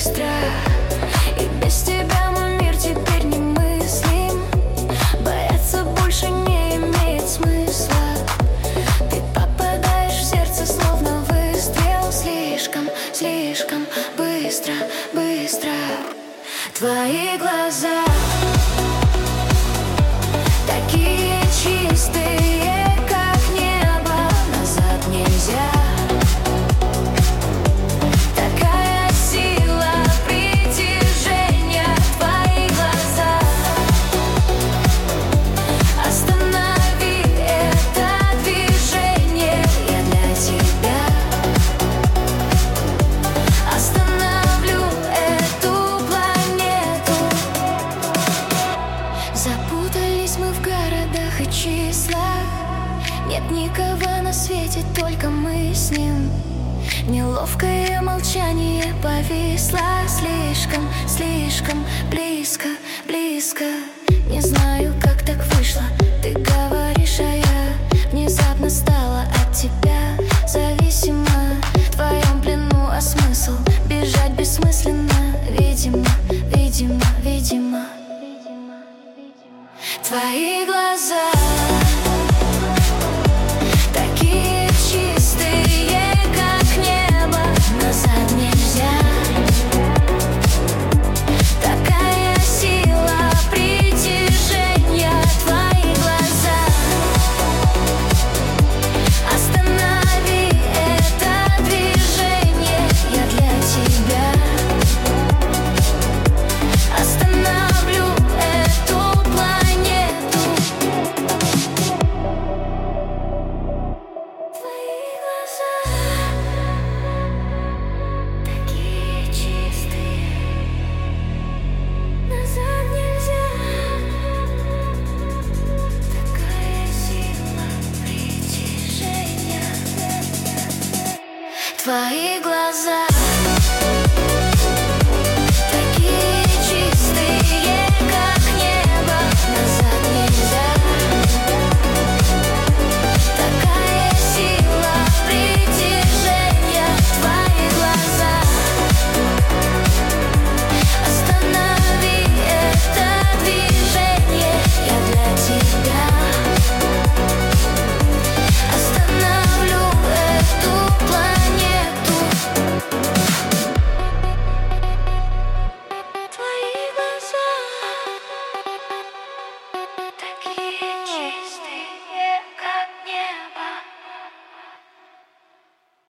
быстро. И без тебя мой мир теперь немыслим. Бояться больше не имеет смысла. Ты попадаешь в сердце, словно выстрел. Слишком, слишком быстро, быстро. Твои глаза такие чистые, как небо, назад нельзя. Такая сила притяжения, твои глаза. Останови это движение, я для тебя остановлю эту планету. Запутались мы в городах и числах. Нет никого на свете, только мы с ним. Неловкое молчание повисло. Слишком, слишком близко, близко. Не знаю, как так вышло. Ты говоришь, а я внезапно стала от тебя зависима. В твоем плену, а смысл бежать бессмысленно. Видимо, видимо, видимо. Твои глаза